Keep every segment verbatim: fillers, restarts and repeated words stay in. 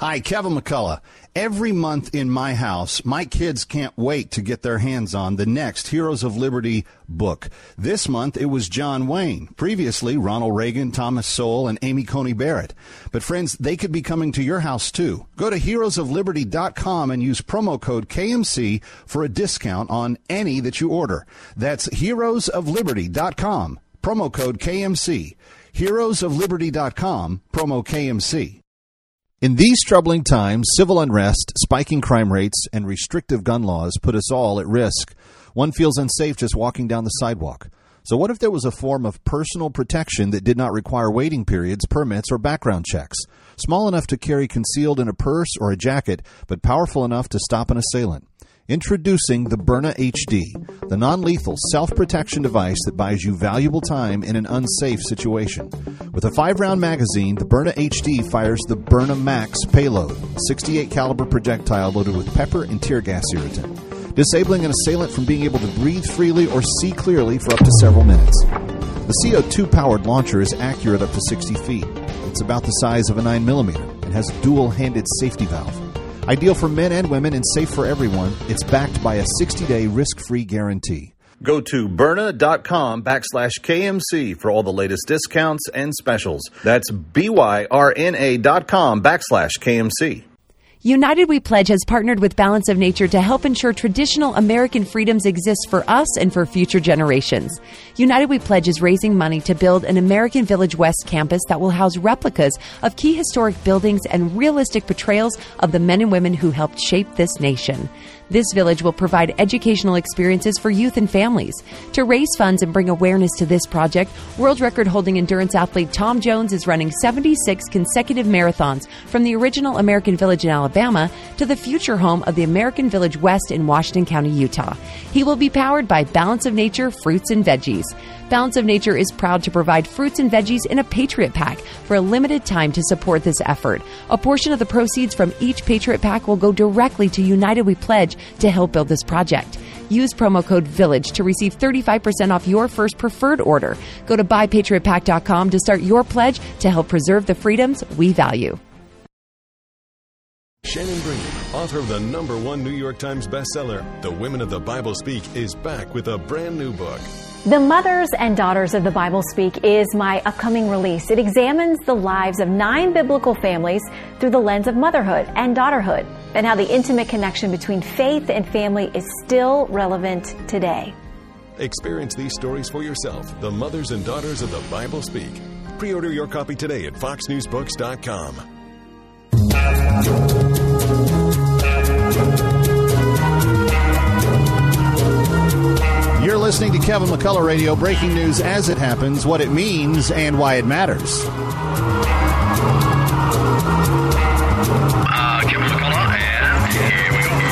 Hi, Kevin McCullough. Every month in my house, my kids can't wait to get their hands on the next Heroes of Liberty book. This month, it was John Wayne. Previously, Ronald Reagan, Thomas Sowell, and Amy Coney Barrett. But friends, they could be coming to your house too. Go to heroes of liberty dot com and use promo code K M C for a discount on any that you order. That's heroes of liberty dot com, promo code K M C. heroes of liberty dot com, promo K M C. In these troubling times, civil unrest, spiking crime rates, and restrictive gun laws put us all at risk. One feels unsafe just walking down the sidewalk. So what if there was a form of personal protection that did not require waiting periods, permits, or background checks? Small enough to carry concealed in a purse or a jacket, but powerful enough to stop an assailant. Introducing the Byrna H D, the non-lethal self-protection device that buys you valuable time in an unsafe situation. With a five-round magazine, the Byrna H D fires the Byrna Max payload, sixty-eight caliber projectile loaded with pepper and tear gas irritant, disabling an assailant from being able to breathe freely or see clearly for up to several minutes. The C O two powered launcher is accurate up to sixty feet. It's about the size of a nine millimeter and has a dual-handed safety valve. Ideal for men and women and safe for everyone, it's backed by a sixty-day risk-free guarantee. Go to Byrna.com backslash KMC for all the latest discounts and specials. That's B-Y-R-N-A dot com backslash KMC. United We Pledge has partnered with Balance of Nature to help ensure traditional American freedoms exist for us and for future generations. United We Pledge is raising money to build an American Village West campus that will house replicas of key historic buildings and realistic portrayals of the men and women who helped shape this nation. This village will provide educational experiences for youth and families. To raise funds and bring awareness to this project, world record-holding endurance athlete Tom Jones is running seventy-six consecutive marathons from the original American Village in Alabama to the future home of the American Village West in Washington County, Utah. He will be powered by Balance of Nature fruits and veggies. Balance of Nature is proud to provide fruits and veggies in a Patriot Pack for a limited time to support this effort. A portion of the proceeds from each Patriot Pack will go directly to United We Pledge to help build this project. Use promo code VILLAGE to receive thirty-five percent off your first preferred order. Go to buy patriot pack dot com to start your pledge to help preserve the freedoms we value. Shannon Green, author of the number one New York Times bestseller, The Women of the Bible Speak, is back with a brand new book. The Mothers and Daughters of the Bible Speak is my upcoming release. It examines the lives of nine biblical families through the lens of motherhood and daughterhood, and how the intimate connection between faith and family is still relevant today. Experience these stories for yourself. The Mothers and Daughters of the Bible Speak. Pre-order your copy today at fox news books dot com. You're listening to Kevin McCullough Radio, breaking news as it happens, what it means, and why it matters. Uh, Kevin McCullough, and here we go.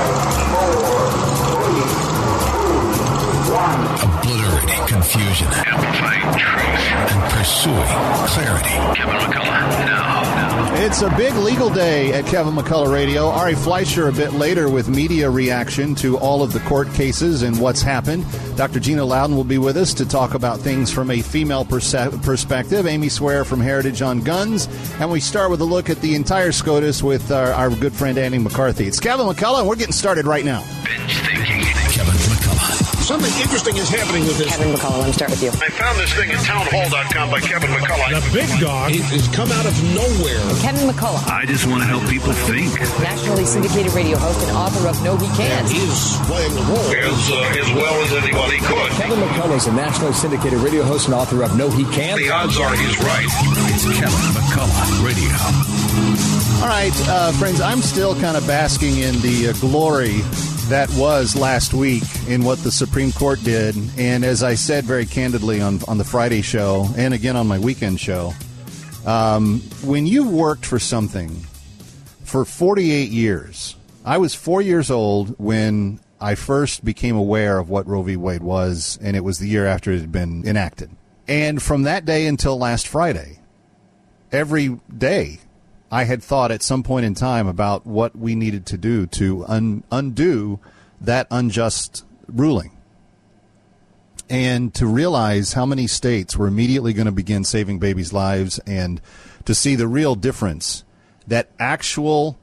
Obliterating confusion. Amplifying truth. And pursuing clarity. Kevin McCullough, now. It's a big legal day at Kevin McCullough Radio. Ari Fleischer a bit later with media reaction to all of the court cases and what's happened. Doctor Gina Loudon will be with us to talk about things from a female perse- perspective. Amy Swear from Heritage on Guns. And we start with a look at the entire SCOTUS with our, our good friend Andy McCarthy. It's Kevin McCullough, and we're getting started right now. Binge thinking. Kevin McCullough. Something interesting is happening with this. Kevin McCullough, let me start with you. I found this thing at town hall dot com by Kevin McCullough. The big dog has come out of nowhere. Kevin McCullough. I just want to help people think. Nationally syndicated radio host and author of No He Can't. He's playing the role as, uh, as well as anybody could. Kevin McCullough is a nationally syndicated radio host and author of No He Can't. The odds are he's right. It's Kevin McCullough Radio. All right, uh, friends, I'm still kind of basking in the uh, glory that was last week in what the Supreme Court did. And as I said very candidly on, on the Friday show and again on my weekend show, um, when you've worked for something for forty-eight years, I was four years old when I first became aware of what Roe v. Wade was, and it was the year after it had been enacted. And from that day until last Friday, every day, I had thought at some point in time about what we needed to do to un- undo that unjust ruling, and to realize how many states were immediately going to begin saving babies' lives, and to see the real difference that actual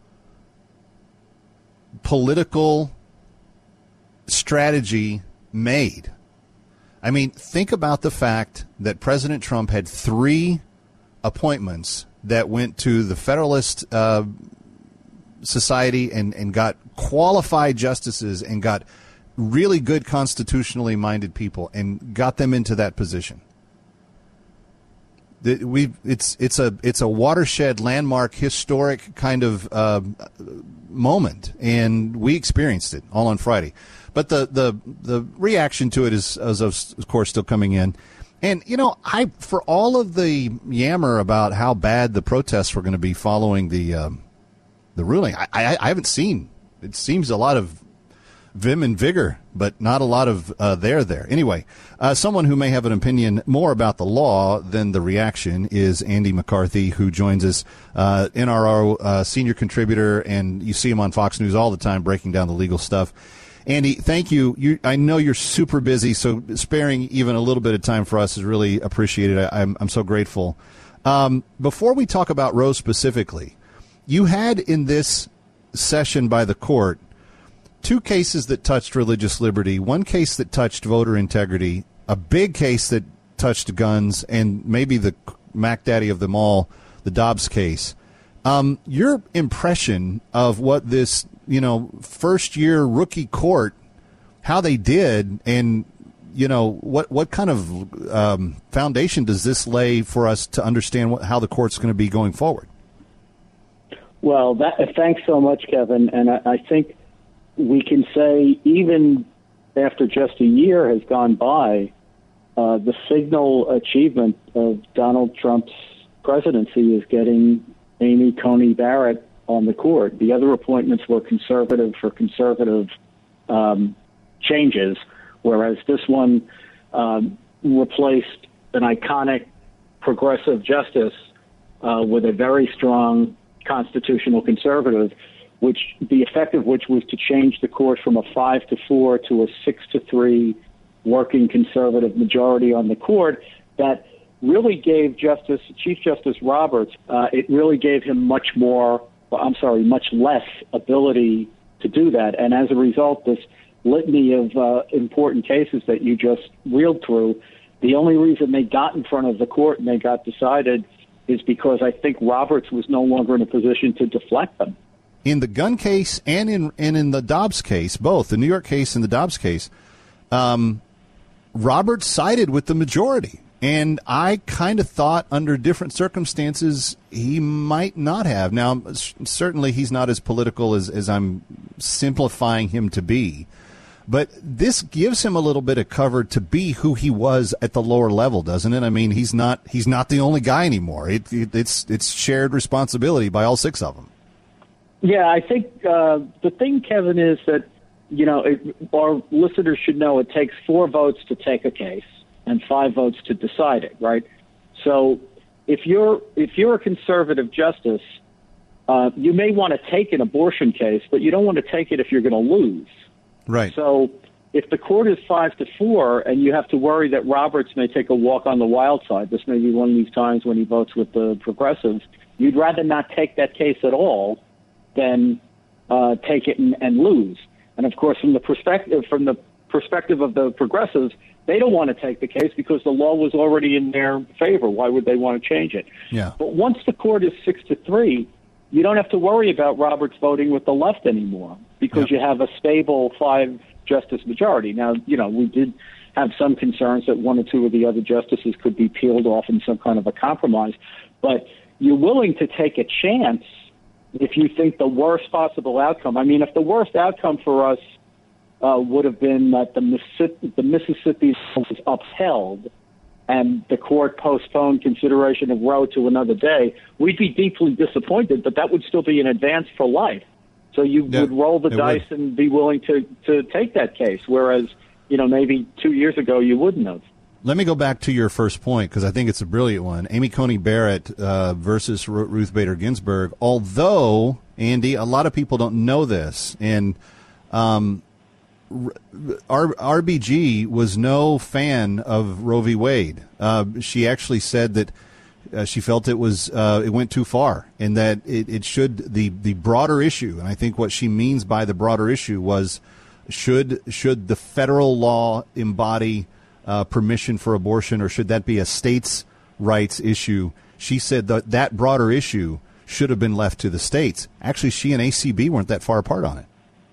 political strategy made. I mean, think about the fact that President Trump had three appointments that went to the Federalist uh, Society and, and got qualified justices and got really good constitutionally minded people and got them into that position. We it's it's a it's a watershed, landmark, historic kind of uh, moment, and we experienced it all on Friday. But the the, the reaction to it is, is of course still coming in. And, you know, I for all of the yammer about how bad the protests were going to be following the um, the ruling, I, I, I haven't seen. It seems a lot of vim and vigor, but not a lot of uh, there there. Anyway, uh, someone who may have an opinion more about the law than the reaction is Andy McCarthy, who joins us, uh, N R O uh, senior contributor, and you see him on Fox News all the time breaking down the legal stuff. Andy, thank you. you. I know you're super busy, so sparing even a little bit of time for us is really appreciated. I, I'm, I'm so grateful. Um, before we talk about Roe specifically, you had in this session by the court two cases that touched religious liberty, one case that touched voter integrity, a big case that touched guns, and maybe the Mac Daddy of them all, the Dobbs case. Um, your impression of what this, you know, first-year rookie court, how they did, and, you know, what, what kind of um, foundation does this lay for us to understand what, how the court's going to be going forward? Well, that, thanks so much, Kevin, and I, I think we can say even after just a year has gone by, uh, the signal achievement of Donald Trump's presidency is getting Amy Coney Barrett on the court. The other appointments were conservative for conservative um, changes, whereas this one um, replaced an iconic progressive justice uh, with a very strong constitutional conservative, which the effect of which was to change the court from a five to four to a six to three working conservative majority on the court. That really gave Justice Chief Justice Roberts, uh, it really gave him much more, I'm sorry, much less ability to do that. And as a result, this litany of uh, important cases that you just reeled through, the only reason they got in front of the court and they got decided is because I think Roberts was no longer in a position to deflect them. In the gun case and in and in the Dobbs case, both the New York case and the Dobbs case, um, Roberts sided with the majority. And I kind of thought under different circumstances he might not have. Now, certainly he's not as political as, as I'm simplifying him to be. But this gives him a little bit of cover to be who he was at the lower level, doesn't it? I mean, he's not he's not the only guy anymore. It, it, it's it's shared responsibility by all six of them. Yeah, I think uh, the thing, Kevin, is that, you know, it, our listeners should know it takes four votes to take a case and five votes to decide it, right? So if you're if you're a conservative justice, uh, you may want to take an abortion case, but you don't want to take it if you're going to lose. Right. So if the court is five to four and you have to worry that Roberts may take a walk on the wild side, this may be one of these times when he votes with the progressives, you'd rather not take that case at all than uh, take it and, and lose. And of course, from the perspective from the perspective of the progressives, they don't want to take the case because the law was already in their favor. Why would they want to change it? Yeah. But once the court is six to three, you don't have to worry about Roberts voting with the left anymore because yeah. you have a stable five justice majority. Now, you know, we did have some concerns that one or two of the other justices could be peeled off in some kind of a compromise, but you're willing to take a chance if you think the worst possible outcome. I mean, if the worst outcome for us uh, would have been that the Mississippi, the Mississippi was upheld and the court postponed consideration of Roe to another day, we'd be deeply disappointed, but that would still be an advance for life. So you yeah, would roll the dice would. and be willing to, to take that case, whereas, you know, maybe two years ago you wouldn't have. Let me go back to your first point because I think it's a brilliant one. Amy Coney Barrett uh, versus Ruth Bader Ginsburg. Although, Andy, a lot of people don't know this, and um, R B G was no fan of Roe v. Wade. Uh, she actually said that uh, she felt it was uh, it went too far, and that it, it should the the broader issue. And I think what she means by the broader issue was should should the federal law embody uh, permission for abortion, or should that be a states' rights issue? She said that that broader issue should have been left to the states. Actually, she and A C B weren't that far apart on it.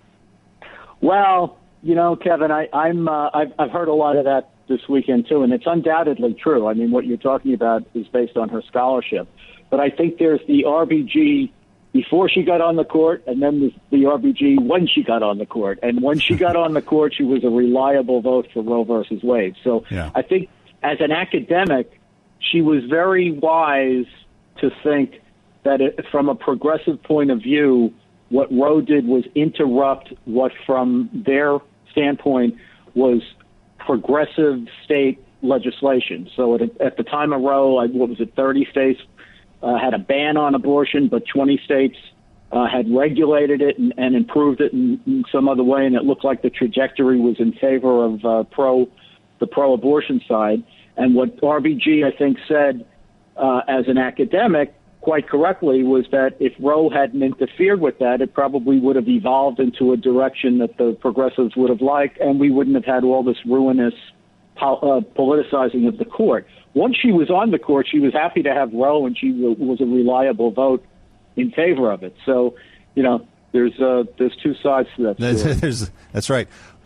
Well, you know, Kevin, I, I'm uh, I've, I've heard a lot of that this weekend too, and it's undoubtedly true. I mean, what you're talking about is based on her scholarship, but I think there's the R B G before she got on the court, and then there's the R B G when she got on the court. And when she got on the court, she was a reliable vote for Roe versus Wade. So yeah. I think as an academic, she was very wise to think that it, from a progressive point of view, what Roe did was interrupt what, from their standpoint, was progressive state legislation. So at, at the time of Roe, what was it, thirty states uh, had a ban on abortion, but twenty states uh, had regulated it and, and improved it in, in some other way, and it looked like the trajectory was in favor of uh, pro the pro-abortion side. And what R B G, I think, said uh, as an academic, quite correctly, was that if Roe hadn't interfered with that, it probably would have evolved into a direction that the progressives would have liked, and we wouldn't have had all this ruinous po- uh, politicizing of the court. Once she was on the court, she was happy to have Roe, and she w- was a reliable vote in favor of it. So, you know, there's uh, there's two sides to that story. There's, that's right.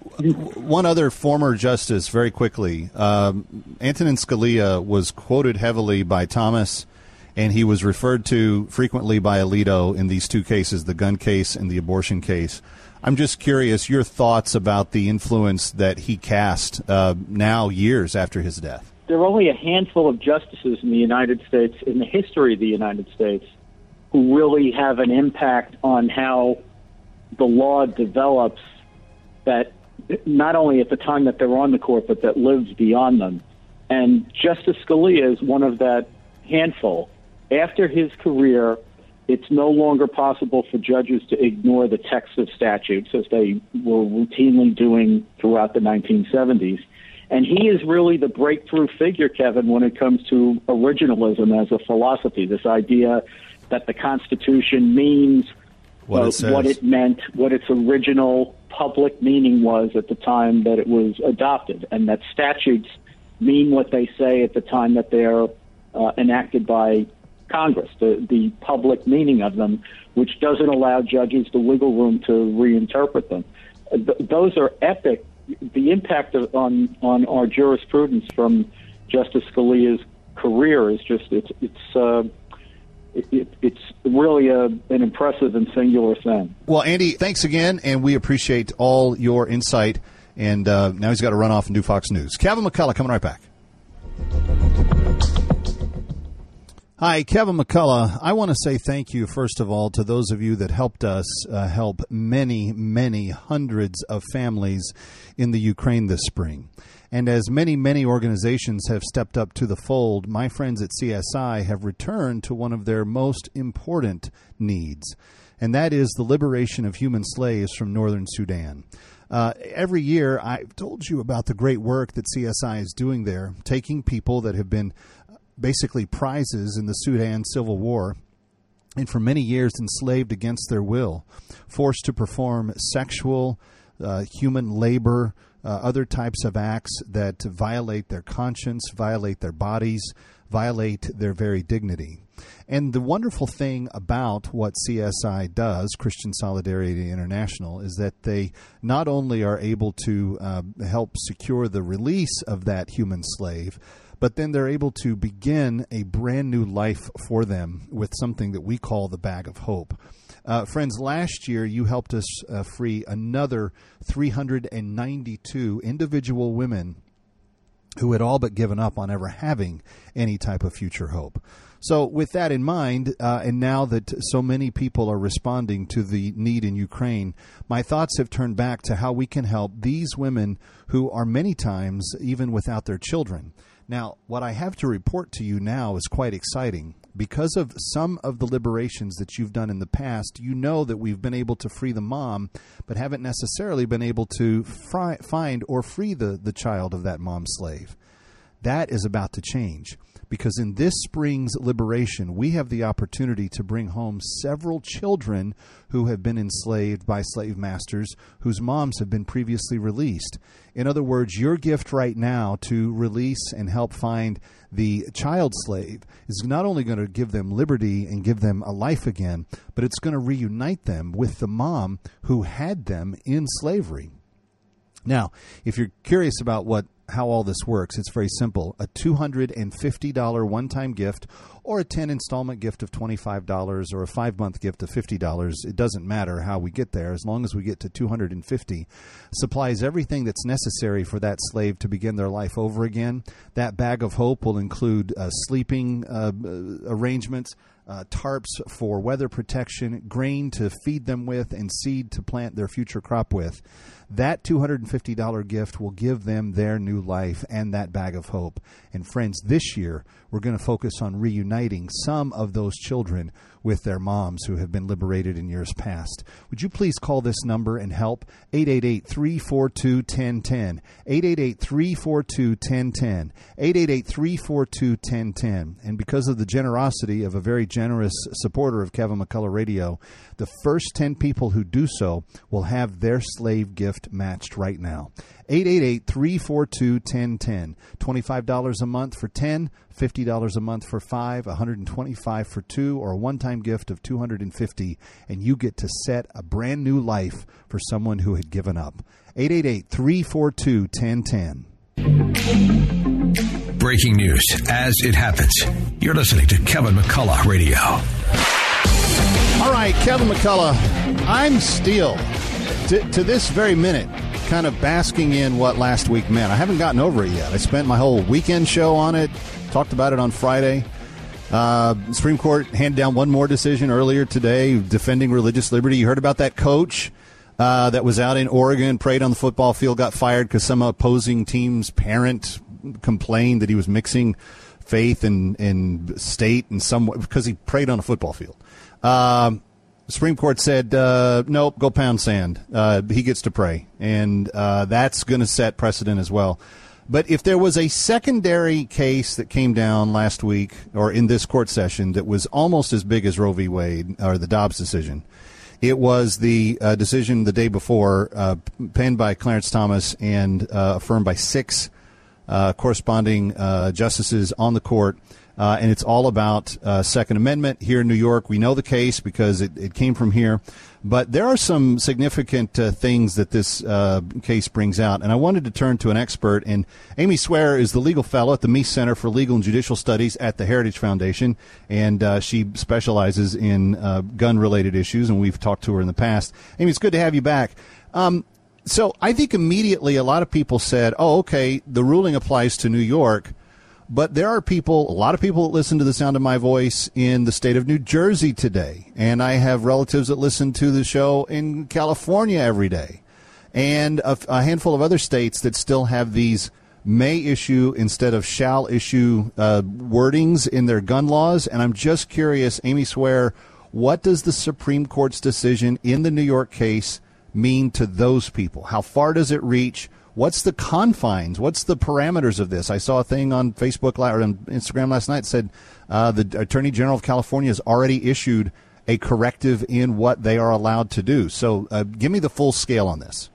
One other former justice, very quickly, um, Antonin Scalia was quoted heavily by Thomas, and he was referred to frequently by Alito in these two cases, the gun case and the abortion case. I'm just curious, your thoughts about the influence that he cast uh, now, years after his death. There are only a handful of justices in the United States, in the history of the United States, who really have an impact on how the law develops, that not only at the time that they're on the court, but that lives beyond them. And Justice Scalia is one of that handful. After his career, it's no longer possible for judges to ignore the text of statutes, as they were routinely doing throughout the nineteen seventies. And he is really the breakthrough figure, Kevin, when it comes to originalism as a philosophy, this idea that the Constitution means what, uh, it, what it meant, what its original public meaning was at the time that it was adopted, and that statutes mean what they say at the time that they're uh, enacted by Congress, the, the public meaning of them, which doesn't allow judges the wiggle room to reinterpret them. Uh, th- those are epic. The impact of, on on our jurisprudence from Justice Scalia's career is just it's it's uh, it, it, it's really a, an impressive and singular thing. Well, Andy, thanks again, and we appreciate all your insight. And uh, now he's got to run off and do Fox News. Kevin McCullough coming right back. Hi, Kevin McCullough. I want to say thank you, first of all, to those of you that helped us uh, help many, many hundreds of families in the Ukraine this spring. And as many, many organizations have stepped up to the fold, my friends at C S I have returned to one of their most important needs, and that is the liberation of human slaves from northern Sudan. Uh, every year, I've told you about the great work that C S I is doing there, taking people that have been basically prizes in the Sudan Civil War, and for many years enslaved against their will, forced to perform sexual, uh, human labor, uh, other types of acts that violate their conscience, violate their bodies, violate their very dignity. And the wonderful thing about what C S I does, Christian Solidarity International, is that they not only are able to uh, help secure the release of that human slave, but then they're able to begin a brand new life for them with something that we call the Bag of Hope. Uh, friends, last year you helped us uh, free another three hundred ninety-two individual women who had all but given up on ever having any type of future hope. So with that in mind, uh, and now that so many people are responding to the need in Ukraine, my thoughts have turned back to how we can help these women who are many times even without their children. Now, what I have to report to you now is quite exciting. Because of some of the liberations that you've done in the past, you know that we've been able to free the mom, but haven't necessarily been able to fri- find or free the, the child of that mom slave. That is about to change, because in this spring's liberation, we have the opportunity to bring home several children who have been enslaved by slave masters whose moms have been previously released. In other words, your gift right now to release and help find the child slave is not only going to give them liberty and give them a life again, but it's going to reunite them with the mom who had them in slavery. Now, if you're curious about what how all this works, it's very simple. A two hundred fifty dollars one-time gift or a ten installment gift of twenty-five dollars or a five-month gift of fifty dollars. It doesn't matter how we get there, as long as we get to two hundred fifty dollars, supplies everything that's necessary for that slave to begin their life over again. That bag of hope will include uh, sleeping uh, arrangements, Uh, tarps for weather protection, grain to feed them with, and seed to plant their future crop with. That two hundred fifty dollars gift will give them their new life and that bag of hope. And friends, this year we're going to focus on reuniting some of those children with their moms who have been liberated in years past. Would you please call this number and help? eight eight eight, three four two, one zero one zero. eight eight eight, three four two, one zero one zero. eight eight eight, three four two, one zero one zero. And because of the generosity of a very generous supporter of Kevin McCullough Radio, the first ten people who do so will have their slave gift matched right now. eight eight eight, three four two, one zero one zero. twenty-five dollars a month for ten, fifty dollars a month for five, one hundred twenty-five dollars for two, or a one-time gift of two hundred fifty dollars, and you get to set a brand new life for someone who had given up. eight eight eight, three four two, one zero one zero. Breaking news as it happens. You're listening to Kevin McCullough Radio. All right, Kevin McCullough, I'm still, to, to this very minute, kind of basking in what last week meant. I haven't gotten over it yet. I spent my whole weekend show on it, talked about it on Friday. Uh, Supreme Court handed down one more decision earlier today defending religious liberty. You heard about that coach uh, that was out in Oregon, prayed on the football field, got fired because some opposing team's parent complained that he was mixing faith and, and state in some way because he prayed on a football field. Um, the Supreme Court said, uh, nope, go pound sand. Uh, he gets to pray. And uh, that's going to set precedent as well. But if there was a secondary case that came down last week or in this court session that was almost as big as Roe v. Wade or the Dobbs decision, it was the uh, decision the day before uh, penned by Clarence Thomas and uh, affirmed by six uh, corresponding uh, justices on the court. Uh, and it's all about uh, Second Amendment here in New York. We know the case because it, it came from here. But there are some significant uh, things that this uh, case brings out. And I wanted to turn to an expert. And Amy Swearer is the legal fellow at the Meese Center for Legal and Judicial Studies at the Heritage Foundation. And uh, she specializes in uh, gun-related issues. And we've talked to her in the past. Amy, it's good to have you back. Um, so I think immediately a lot of people said, oh, okay, the ruling applies to New York. But there are people, a lot of people that listen to the sound of my voice in the state of New Jersey today. And I have relatives that listen to the show in California every day. And a, a handful of other states that still have these may issue instead of shall issue uh, wordings in their gun laws. And I'm just curious, Amy Swearer, what does the Supreme Court's decision in the New York case mean to those people? How far does it reach? What's the confines? What's the parameters of this? I saw a thing on Facebook or on Instagram last night that said uh, the Attorney General of California has already issued a corrective in what they are allowed to do. So uh, give me the full scale on this.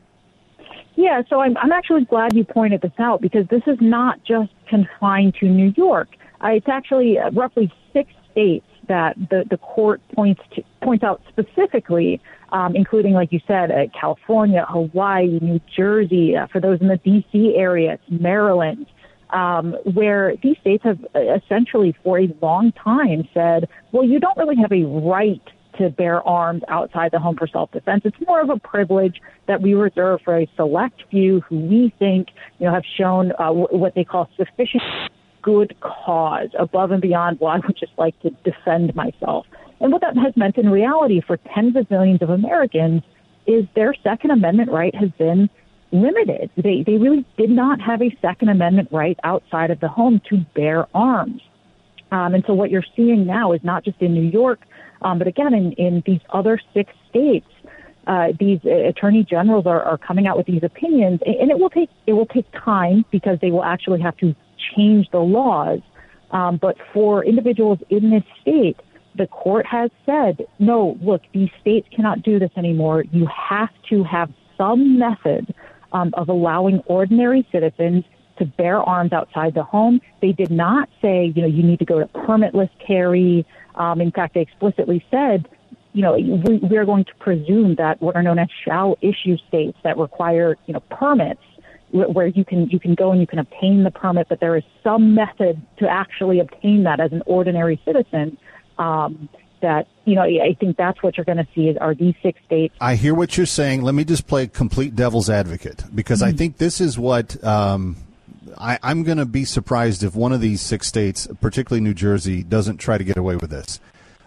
Yeah, so I'm, I'm actually glad you pointed this out because this is not just confined to New York. Uh, it's actually uh, roughly six states that the, the court points to, points out specifically, um, including, like you said, uh, California, Hawaii, New Jersey, uh, for those in the D C area, it's Maryland, um, where these states have essentially for a long time said, well, you don't really have a right to bear arms outside the home for self-defense. It's more of a privilege that we reserve for a select few who we think, you know, have shown uh, w- what they call sufficient good cause above and beyond, well, I would just like to defend myself. And what that has meant in reality for tens of millions of Americans is their Second Amendment right has been limited. They they really did not have a Second Amendment right outside of the home to bear arms. Um, and so what you're seeing now is not just in New York, um, but again, in, in these other six states, uh, these uh, attorney generals are, are coming out with these opinions, and it will take it will take time because they will actually have to change the laws. Um, but for individuals in this state, the court has said, no, look, these states cannot do this anymore. You have to have some method um, of allowing ordinary citizens to bear arms outside the home. They did not say, you know, you need to go to permitless carry. Um, in fact, they explicitly said, you know, we, we are going to presume that what are known as shall issue states that require, you know, permits where you can you can go and you can obtain the permit, but there is some method to actually obtain that as an ordinary citizen. Um, that, you know, I think that's what you're going to see is are these six states. I hear what you're saying. Let me just play complete devil's advocate, because mm-hmm. I think this is what um, I, I'm going to be surprised if one of these six states, particularly New Jersey, doesn't try to get away with this.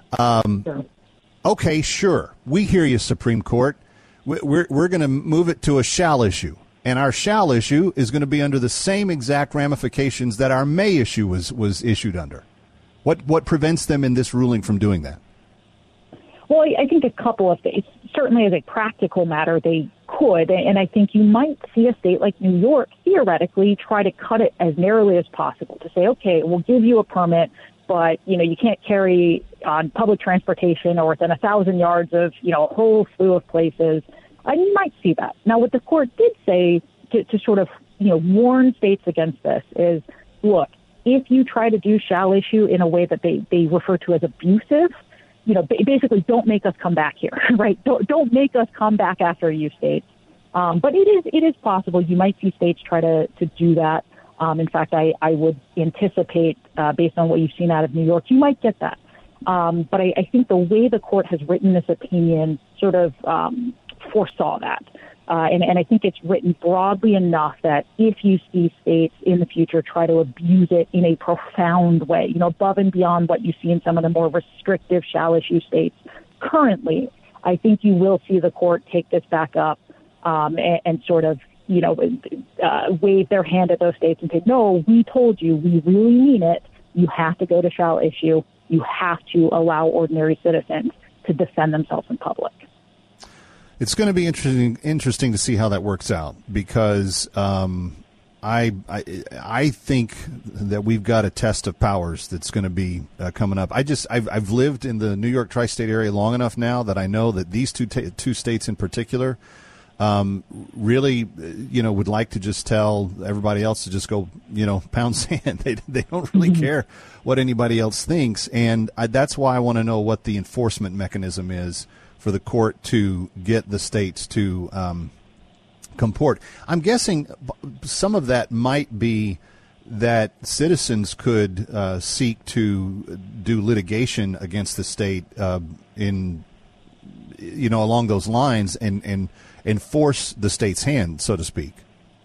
Um, sure. Okay, sure. We hear you, Supreme Court. We're, we're going to move it to a shall issue. And our shall issue is going to be under the same exact ramifications that our may issue was, was issued under. What what prevents them in this ruling from doing that? Well, I think a couple of things. Certainly as a practical matter, they could. And I think you might see a state like New York theoretically try to cut it as narrowly as possible to say, okay, we'll give you a permit, but, you know, you can't carry on public transportation or within a thousand yards of, you know, a whole slew of places. And you might see that. Now, what the court did say to, to sort of, you know, warn states against this is, look, if you try to do shall issue in a way that they, they refer to as abusive, you know, basically don't make us come back here, right? Don't, don't make us come back after you states. Um, but it is it is possible. You might see states try to, to do that. Um, in fact, I, I would anticipate, uh, based on what you've seen out of New York, you might get that. Um, but I, I think the way the court has written this opinion sort of um, foresaw that. Uh, and, and I think it's written broadly enough that if you see states in the future try to abuse it in a profound way, you know, above and beyond what you see in some of the more restrictive shall issue states currently, I think you will see the court take this back up um, and, and sort of, you know, uh, wave their hand at those states and say, no, we told you, we really mean it. You have to go to shall issue. You have to allow ordinary citizens to defend themselves in public. It's going to be interesting interesting to see how that works out, because um, I, I I think that we've got a test of powers that's going to be uh, coming up. I just I've I've lived in the New York tri-state area long enough now that I know that these two ta- two states in particular um, really you know would like to just tell everybody else to just go you know pound sand. They they don't really mm-hmm. care what anybody else thinks, and I, that's why I want to know what the enforcement mechanism is for the court to get the states to um, comport. I'm guessing some of that might be that citizens could uh, seek to do litigation against the state uh, in, you know, along those lines and, and, and force the state's hand, so to speak.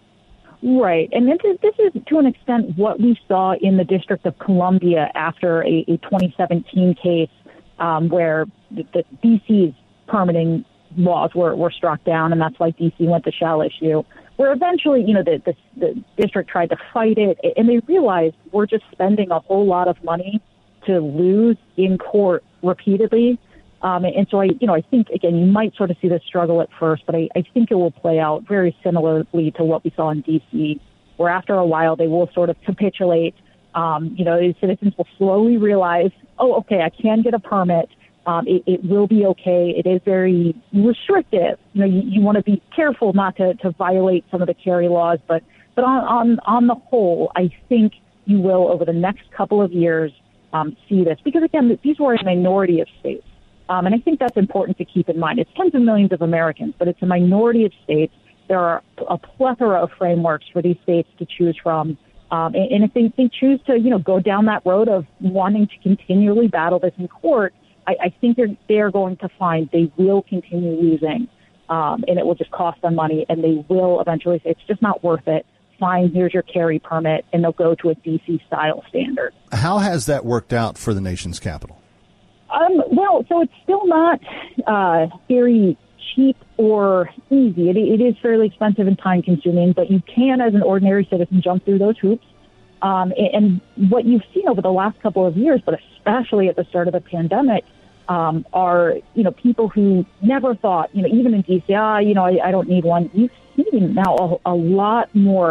Right. And this is, this is to an extent what we saw in the District of Columbia after a, a twenty seventeen case um, where the, the D C's permitting laws were, were struck down, and that's why D C went to shall issue, where eventually, you know, the, the, the district tried to fight it, and they realized we're just spending a whole lot of money to lose in court repeatedly. Um, and so, I, you know, I think, again, you might sort of see this struggle at first, but I, I think it will play out very similarly to what we saw in D C, where after a while they will sort of capitulate. Um, you know, citizens will slowly realize, oh, okay, I can get a permit. Um, it, it will be okay. It is very restrictive. You know, you, you want to be careful not to, to violate some of the carry laws, but but on, on on the whole, I think you will over the next couple of years um, see this, because again, these were a minority of states, um, and I think that's important to keep in mind. It's tens of millions of Americans, but it's a minority of states. There are a plethora of frameworks for these states to choose from. Um, and, and if they, they choose to, you know, go down that road of wanting to continually battle this in court, I think they're, they're going to find they will continue losing, um, and it will just cost them money, and they will eventually say it's just not worth it. Fine, here's your carry permit, and they'll go to a D C-style standard. How has that worked out for the nation's capital? Um, well, so it's still not uh, very cheap or easy. It, it is fairly expensive and time-consuming, but you can, as an ordinary citizen, jump through those hoops. Um, and, and what you've seen over the last couple of years, but especially at the start of the pandemic, Um, are, you know, people who never thought, you know, even in D C, ah, you know, I, I don't need one. You've seen now a, a lot more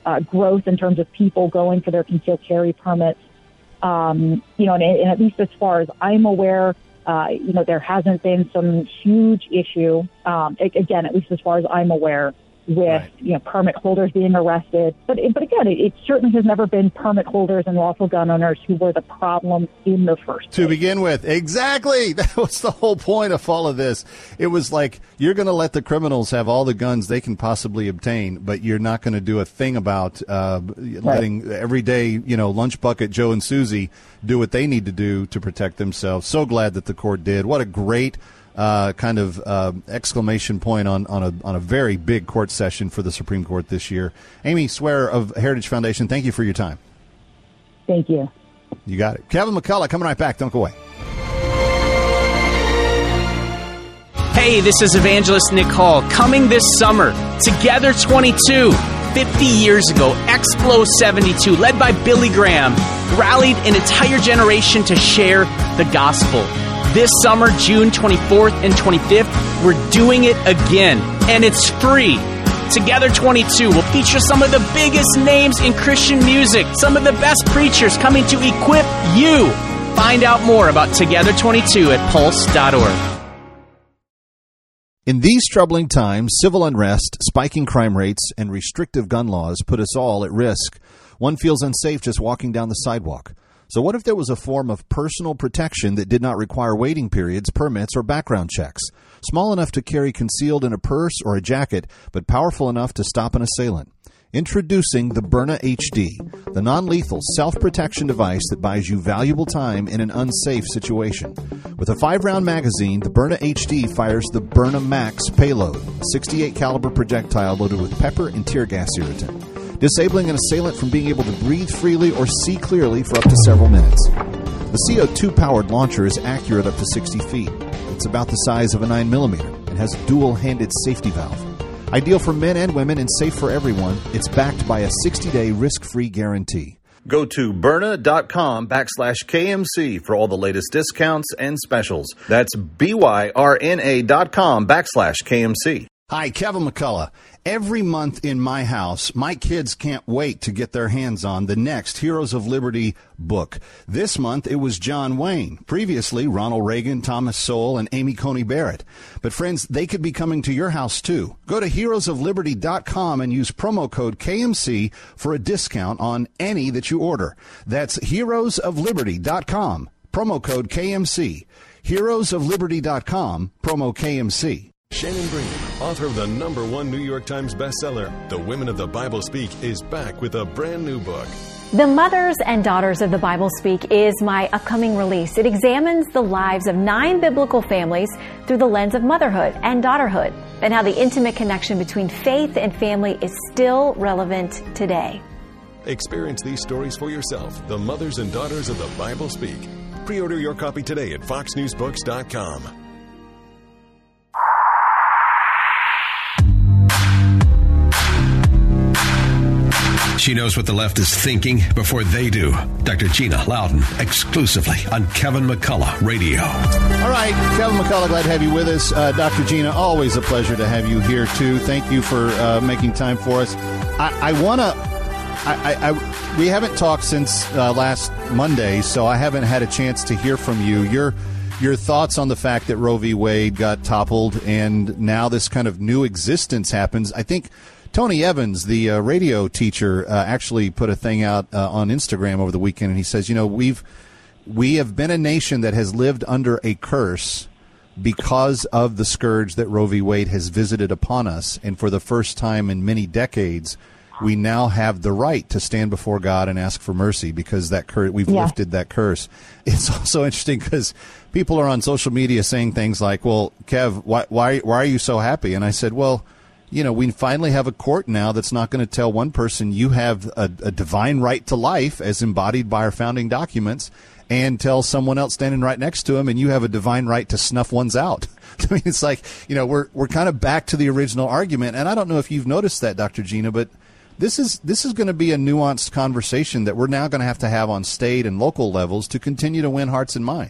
uh, growth in terms of people going for their concealed carry permits. Um, you know, and, and at least as far as I'm aware, uh, you know, there hasn't been some huge issue, um, again, at least as far as I'm aware, with, right. you know, permit holders being arrested. But, but again, it, it certainly has never been permit holders and lawful gun owners who were the problem in the first place. To begin with. Exactly. That was the whole point of all of this. It was like, you're going to let the criminals have all the guns they can possibly obtain, but you're not going to do a thing about uh, right. letting everyday, you know, lunch bucket Joe and Susie do what they need to do to protect themselves. So glad that the court did. What a great Uh, kind of uh, exclamation point on, on a on a very big court session for the Supreme Court this year. Amy Swearer of Heritage Foundation, thank you for your time. Thank you. You got it. Kevin McCullough coming right back. Don't go away. Hey, this is Evangelist Nick Hall. Coming this summer, Together twenty-two. fifty years ago, Explo seventy-two, led by Billy Graham, rallied an entire generation to share the gospel. This summer, June twenty-fourth and twenty-fifth, we're doing it again, and it's free. Together twenty-two will feature some of the biggest names in Christian music, some of the best preachers coming to equip you. Find out more about Together twenty-two at pulse dot org. In these troubling times, civil unrest, spiking crime rates, and restrictive gun laws put us all at risk. One feels unsafe just walking down the sidewalk. So what if there was a form of personal protection that did not require waiting periods, permits, or background checks? Small enough to carry concealed in a purse or a jacket, but powerful enough to stop an assailant. Introducing the Byrna H D, the non-lethal self-protection device that buys you valuable time in an unsafe situation. With a five-round magazine, the Byrna H D fires the Byrna Max payload, a sixty-eight caliber projectile loaded with pepper and tear gas irritant, disabling an assailant from being able to breathe freely or see clearly for up to several minutes. The C O two powered launcher is accurate up to sixty feet. It's about the size of a nine millimeter and has a dual-handed safety valve. Ideal for men and women and safe for everyone, it's backed by a sixty-day risk-free guarantee. Go to Byrna.com backslash KMC for all the latest discounts and specials. That's B-Y-R-N-A dot com backslash KMC. Hi, Kevin McCullough. Every month in my house, my kids can't wait to get their hands on the next Heroes of Liberty book. This month, it was John Wayne. Previously, Ronald Reagan, Thomas Sowell, and Amy Coney Barrett. But friends, they could be coming to your house too. Go to heroes of liberty dot com and use promo code K M C for a discount on any that you order. That's heroes of liberty dot com, promo code K M C. heroes of liberty dot com, promo K M C. Shannon Bream, author of the number one New York Times bestseller, The Women of the Bible Speak, is back with a brand new book. The Mothers and Daughters of the Bible Speak is my upcoming release. It examines the lives of nine biblical families through the lens of motherhood and daughterhood, and how the intimate connection between faith and family is still relevant today. Experience these stories for yourself. The Mothers and Daughters of the Bible Speak. Pre-order your copy today at fox news books dot com. She knows what the left is thinking before they do. Doctor Gina Loudon, exclusively on Kevin McCullough Radio. All right, Kevin McCullough, glad to have you with us. Uh, Doctor Gina, always a pleasure to have you here, too. Thank you for uh, making time for us. I, I want to... I, I, I, we haven't talked since uh, last Monday, so I haven't had a chance to hear from you. Your your thoughts on the fact that Roe v. Wade got toppled and now this kind of new existence happens. I think Tony Evans, the uh, radio teacher, uh, actually put a thing out uh, on Instagram over the weekend, and he says, you know, we've we have been a nation that has lived under a curse because of the scourge that Roe v. Wade has visited upon us, and for the first time in many decades, we now have the right to stand before God and ask for mercy because that cur- we've yeah. lifted that curse. It's also interesting because people are on social media saying things like, well, Kev, why, why, why are you so happy? And I said, well, you know, we finally have a court now that's not going to tell one person you have a, a divine right to life as embodied by our founding documents and tell someone else standing right next to him and you have a divine right to snuff one's out. I mean, it's like, you know, we're we're kind of back to the original argument. And I don't know if you've noticed that, Doctor Gina, but this is this is going to be a nuanced conversation that we're now going to have to have on state and local levels to continue to win hearts and minds.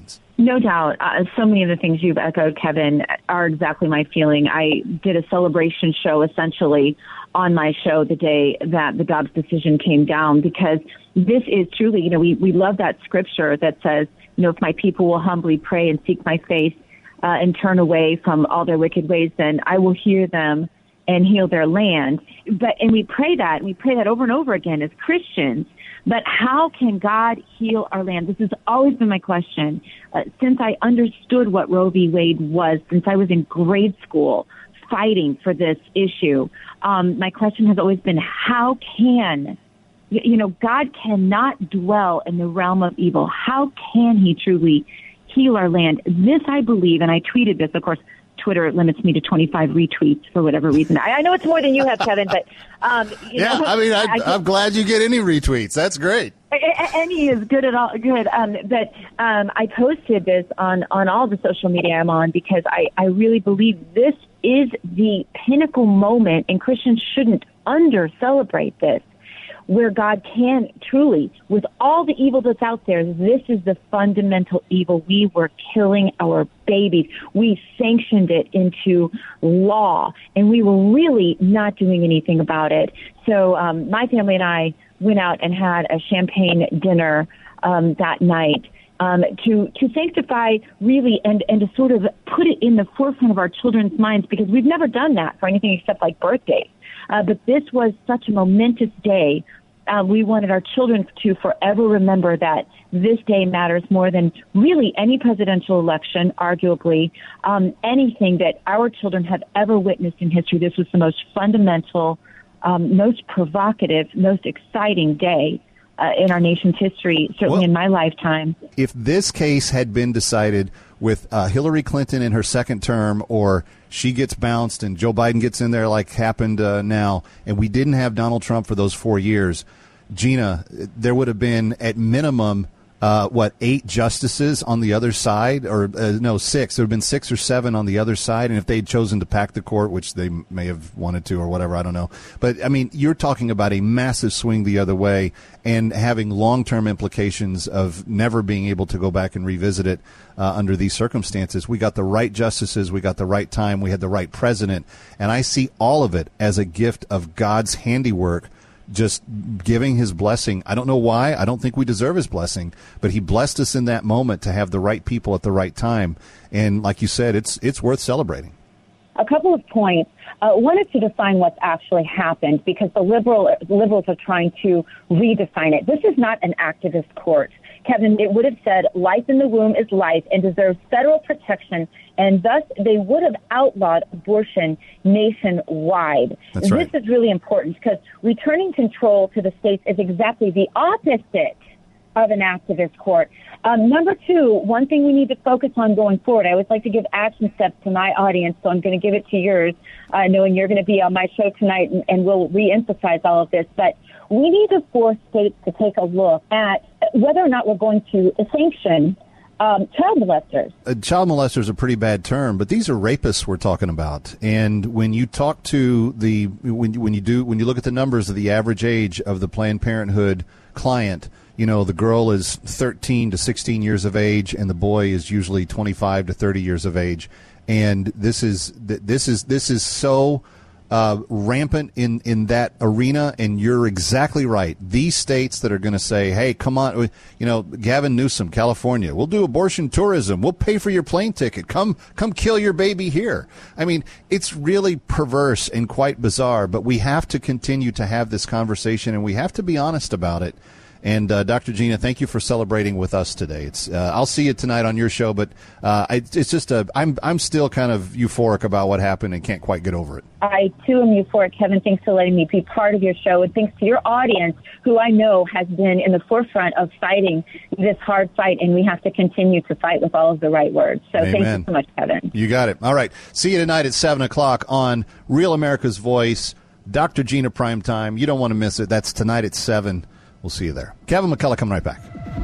No doubt. Uh, so many of the things you've echoed, Kevin, are exactly my feeling. I did a celebration show, essentially, on my show the day that the Dobbs decision came down, because this is truly, you know, we, we love that scripture that says, you know, if my people will humbly pray and seek my face uh, and turn away from all their wicked ways, then I will hear them and heal their land. But, and we pray that, and we pray that over and over again as Christians. But how can God heal our land? This has always been my question. Uh, since I understood what Roe v. Wade was, since I was in grade school fighting for this issue, um, my question has always been, how can, you know, God cannot dwell in the realm of evil. How can he truly heal our land? This, I believe, and I tweeted this, of course, Twitter limits me to twenty-five retweets for whatever reason. I, I know it's more than you have, Kevin, but um, you yeah, know, I mean, I, I, I'm glad you get any retweets. That's great. Any is good at all. Good, um, but um, I posted this on on all the social media I'm on because I I really believe this is the pinnacle moment, and Christians shouldn't under celebrate this, where God can truly, with all the evil that's out there, this is the fundamental evil. We were killing our babies. We sanctioned it into law, and we were really not doing anything about it. So um, my family and I went out and had a champagne dinner um, that night um, to to sanctify really and, and to sort of put it in the forefront of our children's minds, because we've never done that for anything except like birthdays. Uh, but this was such a momentous day. Uh, we wanted our children to forever remember that this day matters more than really any presidential election, arguably, um, anything that our children have ever witnessed in history. This was the most fundamental, um, most provocative, most exciting day uh, in our nation's history, certainly well, in my lifetime. If this case had been decided with uh, Hillary Clinton in her second term, or she gets bounced and Joe Biden gets in there like happened uh, now, and we didn't have Donald Trump for those four years, Gina, there would have been at minimum, uh, what, eight justices on the other side, or uh, no, six. There would have been six or seven on the other side, and if they'd chosen to pack the court, which they may have wanted to or whatever, I don't know. But, I mean, you're talking about a massive swing the other way and having long-term implications of never being able to go back and revisit it uh, under these circumstances. We got the right justices. We got the right time. We had the right president. And I see all of it as a gift of God's handiwork, just giving his blessing. I don't know why. I don't think we deserve his blessing, but he blessed us in that moment to have the right people at the right time. And like you said, it's it's worth celebrating. A couple of points. Uh, one is to define what's actually happened, because the liberal liberals are trying to redefine it. This is not an activist court. Kevin, it would have said life in the womb is life and deserves federal protection, and thus they would have outlawed abortion nationwide. That's right. This is really important, because returning control to the states is exactly the opposite of an activist court. Um, number two, one thing we need to focus on going forward, I always like to give action steps to my audience, so I'm going to give it to yours, uh, knowing you're going to be on my show tonight, and, and we'll reemphasize all of this. But we need to force states to take a look at whether or not we're going to sanction um, child molesters. Uh, child molester is a pretty bad term, but these are rapists we're talking about. And when you talk to the when you, when you do when you look at the numbers of the average age of the Planned Parenthood client, you know, the girl is thirteen to sixteen years of age, and the boy is usually twenty-five to thirty years of age. And this is this is this is so uh, rampant in, in that arena. And you're exactly right. These states that are going to say, "Hey, come on," you know, Gavin Newsom, California, we'll do abortion tourism. We'll pay for your plane ticket. Come come kill your baby here. I mean, it's really perverse and quite bizarre. But we have to continue to have this conversation, and we have to be honest about it. And uh, Doctor Gina, thank you for celebrating with us today. It's uh, I'll see you tonight on your show, but uh, I, it's just a I'm I'm still kind of euphoric about what happened and can't quite get over it. I too am euphoric, Kevin. Thanks for letting me be part of your show, and thanks to your audience, who I know has been in the forefront of fighting this hard fight, and we have to continue to fight with all of the right words. So Amen. Thank you so much, Kevin. You got it. All right. See you tonight at seven o'clock on Real America's Voice. Doctor Gina Primetime. You don't want to miss it. That's tonight at seven. We'll see you there. Kevin McCullough coming right back.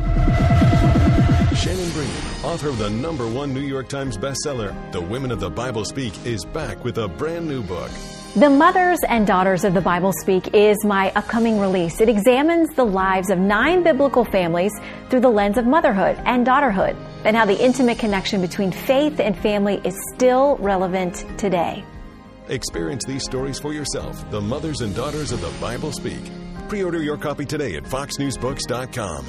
Shannon Bream, author of the number one New York Times bestseller, The Women of the Bible Speak, is back with a brand new book. The Mothers and Daughters of the Bible Speak is my upcoming release. It examines the lives of nine biblical families through the lens of motherhood and daughterhood. and how the intimate connection between faith and family is still relevant today. Experience these stories for yourself. The Mothers and Daughters of the Bible Speak. Pre-order your copy today at fox news books dot com.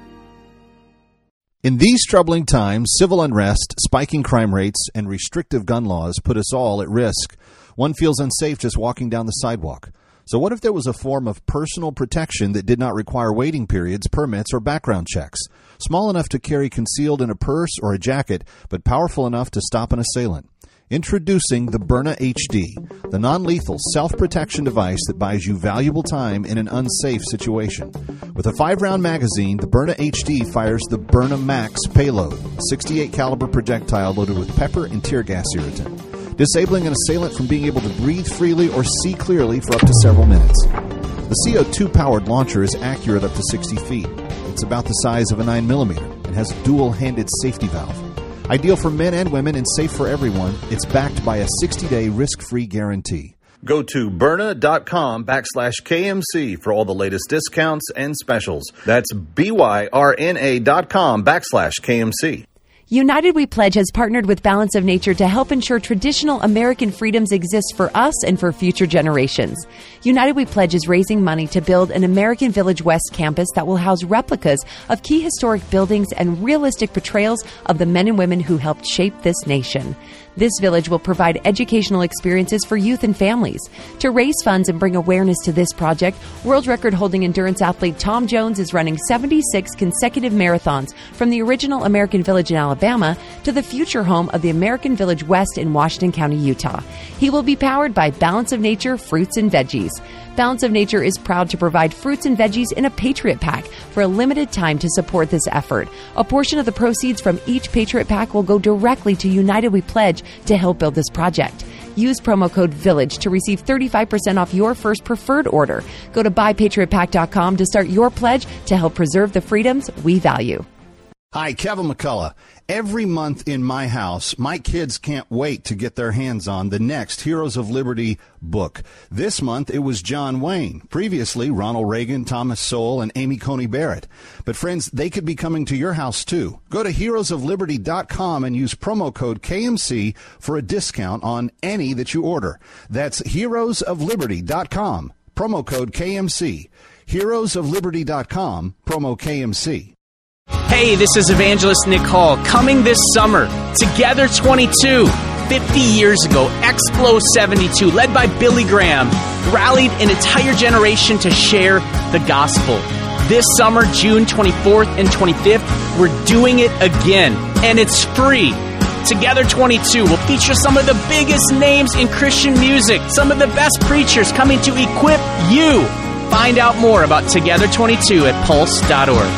In these troubling times, civil unrest, spiking crime rates, and restrictive gun laws put us all at risk. One feels unsafe just walking down the sidewalk. So what if there was a form of personal protection that did not require waiting periods, permits, or background checks? Small enough to carry concealed in a purse or a jacket, but powerful enough to stop an assailant. Introducing the Byrna H D, the non-lethal self-protection device that buys you valuable time in an unsafe situation. With a five-round magazine, the Byrna H D fires the Byrna Max payload, a sixty-eight caliber projectile loaded with pepper and tear gas irritant, disabling an assailant from being able to breathe freely or see clearly for up to several minutes. The C O two-powered launcher is accurate up to sixty feet. It's about the size of a nine millimeter and has a dual-handed safety valve. Ideal for men and women and safe for everyone, it's backed by a sixty-day risk-free guarantee. Go to Byrna.com backslash KMC for all the latest discounts and specials. That's B-Y-R-N-A dot com backslash KMC. United We Pledge has partnered with Balance of Nature to help ensure traditional American freedoms exist for us and for future generations. United We Pledge is raising money to build an American Village West campus that will house replicas of key historic buildings and realistic portrayals of the men and women who helped shape this nation. This village will provide educational experiences for youth and families. To raise funds and bring awareness to this project, world record holding endurance athlete Tom Jones is running seventy-six consecutive marathons from the original American Village in Alabama to the future home of the American Village West in Washington County, Utah. He will be powered by Balance of Nature fruits and veggies. Balance of Nature is proud to provide fruits and veggies in a Patriot Pack for a limited time to support this effort. A portion of the proceeds from each Patriot Pack will go directly to United We Pledge to help build this project. Use promo code VILLAGE to receive thirty-five percent off your first preferred order. Go to buy patriot pack dot com to start your pledge to help preserve the freedoms we value. Hi, Kevin McCullough. Every month in my house, my kids can't wait to get their hands on the next Heroes of Liberty book. This month, it was John Wayne. Previously, Ronald Reagan, Thomas Sowell, and Amy Coney Barrett. But friends, they could be coming to your house too. Go to heroes of liberty dot com and use promo code K M C for a discount on any that you order. That's heroes of liberty dot com, promo code K M C. heroes of liberty dot com, promo K M C. Hey, this is Evangelist Nick Hall. Coming this summer, Together twenty-two. fifty years ago, Explo seventy-two, led by Billy Graham, rallied an entire generation to share the gospel. This summer, June twenty-fourth and twenty-fifth, we're doing it again, and it's free. Together twenty-two will feature some of the biggest names in Christian music, some of the best preachers coming to equip you. Find out more about Together twenty-two at pulse dot org.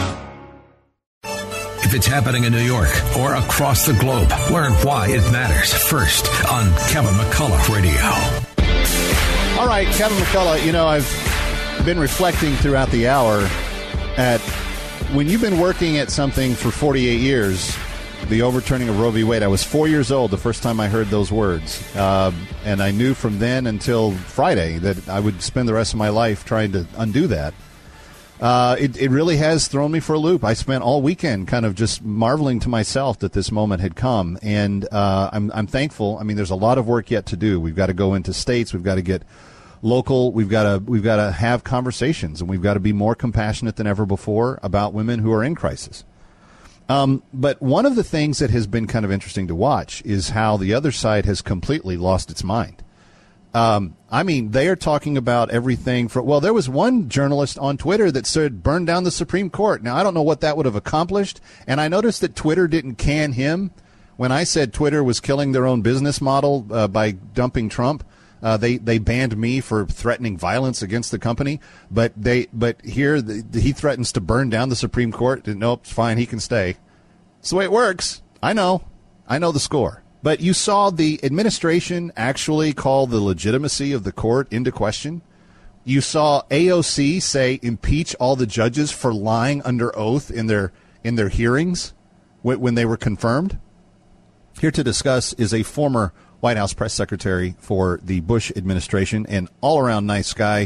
If it's happening in New York or across the globe, learn why it matters first on Kevin McCullough Radio. All right, Kevin McCullough, you know, I've been reflecting throughout the hour at when you've been working at something for forty-eight years, the overturning of Roe v. Wade. I was four years old the first time I heard those words. Uh, and I knew from then until Friday that I would spend the rest of my life trying to undo that. Uh, it, it really has thrown me for a loop. I spent all weekend kind of just marveling to myself that this moment had come. And uh, I'm, I'm thankful. I mean, there's a lot of work yet to do. We've got to go into states. We've got to get local. We've got to we've got to have conversations, and we've got to be more compassionate than ever before about women who are in crisis. Um, but one of the things that has been kind of interesting to watch is how the other side has completely lost its mind. Um, I mean, they are talking about everything from, well, there was one journalist on Twitter that said, burn down the Supreme Court. Now, I don't know what that would have accomplished. And I noticed that Twitter didn't can him. When I said Twitter was killing their own business model uh, by dumping Trump, uh, they, they banned me for threatening violence against the company. But they, but here the, he threatens to burn down the Supreme Court. Nope, it's fine. He can stay. It's the way it works. I know. I know the score. But you saw the administration actually call the legitimacy of the court into question. You saw A O C say impeach all the judges for lying under oath in their in their hearings when they were confirmed. Here to discuss is a former White House press secretary for the Bush administration and all-around nice guy,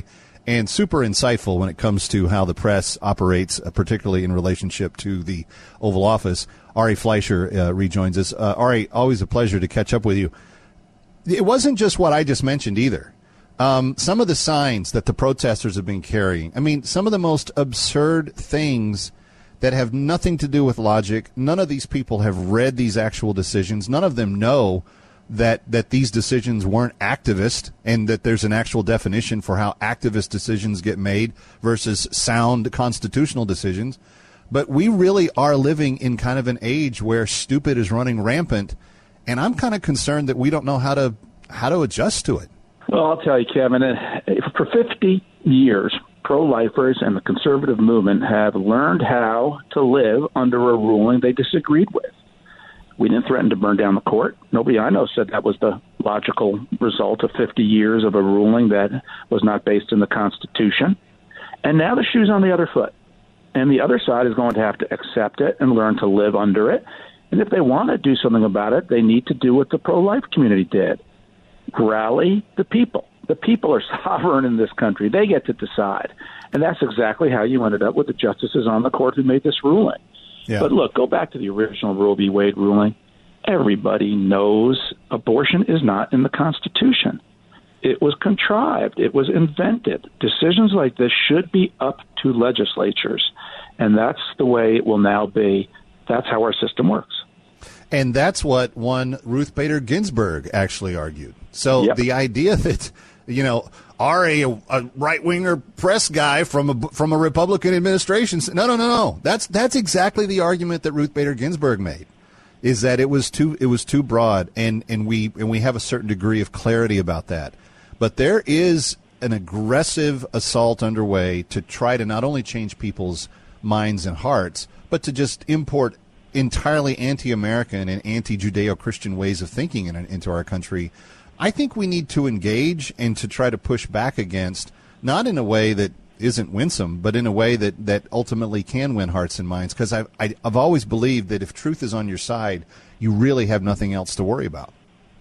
and super insightful when it comes to how the press operates, uh, particularly in relationship to the Oval Office. Ari Fleischer uh, rejoins us. Uh, Ari, always a pleasure to catch up with you. It wasn't just what I just mentioned either. Um, some of the signs that the protesters have been carrying, I mean, some of the most absurd things that have nothing to do with logic. None of these people have read these actual decisions. None of them know that that these decisions weren't activist and that there's an actual definition for how activist decisions get made versus sound constitutional decisions. But we really are living in kind of an age where stupid is running rampant, and I'm kind of concerned that we don't know how to how to adjust to it. Well, I'll tell you, Kevin, for fifty years, pro-lifers and the conservative movement have learned how to live under a ruling they disagreed with. We didn't threaten to burn down the court. Nobody I know said that was the logical result of fifty years of a ruling that was not based in the Constitution. And now the shoe's on the other foot. And the other side is going to have to accept it and learn to live under it. And if they want to do something about it, they need to do what the pro-life community did. Rally the people. The people are sovereign in this country. They get to decide. And that's exactly how you ended up with the justices on the court who made this ruling. Yeah. But look, go back to the original Roe v. Wade ruling. Everybody knows abortion is not in the Constitution. It was contrived. It was invented. Decisions like this should be up to legislatures. And that's the way it will now be. That's how our system works. And that's what one Ruth Bader Ginsburg actually argued. So yep. the idea that, you know, Ari, a, a right-winger press guy from a, from a Republican administration, no, no, no, no. That's that's exactly the argument that Ruth Bader Ginsburg made, is that it was too it was too broad, and, and we and we have a certain degree of clarity about that. But there is an aggressive assault underway to try to not only change people's minds and hearts, but to just import entirely anti-American and anti-Judeo-Christian ways of thinking in, into our country. I think we need to engage and to try to push back against, not in a way that isn't winsome, but in a way that, that ultimately can win hearts and minds, because I've, I, I've always believed that if truth is on your side, you really have nothing else to worry about.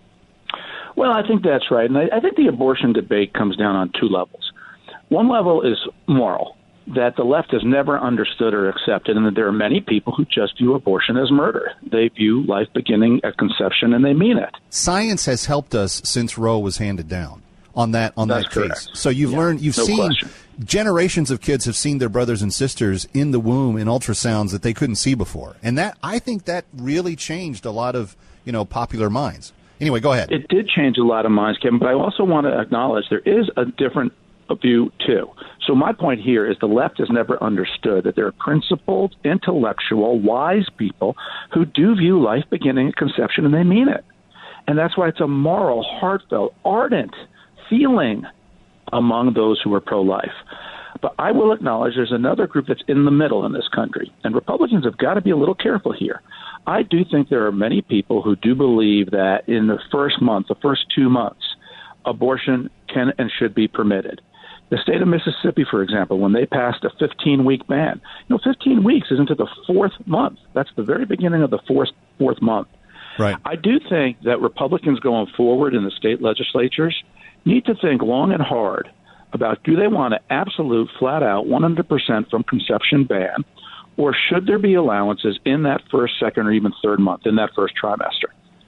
Well, I think that's right. And I, I think the abortion debate comes down on two levels. One level is moral, that the left has never understood or accepted, and that there are many people who just view abortion as murder. They view life beginning at conception, and they mean it. Science has helped us since Roe was handed down on that on That's that correct. case. So you've yeah, learned, you've no seen question. Generations of kids have seen their brothers and sisters in the womb in ultrasounds that they couldn't see before, and that I think that really changed a lot of you know popular minds. Anyway, go ahead. It did change a lot of minds, Kevin, but I also want to acknowledge there is a different view, too. So my point here is the left has never understood that there are principled, intellectual, wise people who do view life beginning at conception, and they mean it. And that's why it's a moral, heartfelt, ardent feeling among those who are pro-life. But I will acknowledge there's another group that's in the middle in this country, and Republicans have got to be a little careful here. I do think there are many people who do believe that in the first month, the first two months, abortion can and should be permitted. The state of Mississippi, for example, when they passed a fifteen-week ban, you know, fifteen weeks is into the fourth month. That's the very beginning of the fourth, fourth month. Right. I do think that Republicans going forward in the state legislatures need to think long and hard about, do they want an absolute, flat-out, one hundred percent from conception ban, or should there be allowances in that first, second, or even third month, in that first trimester?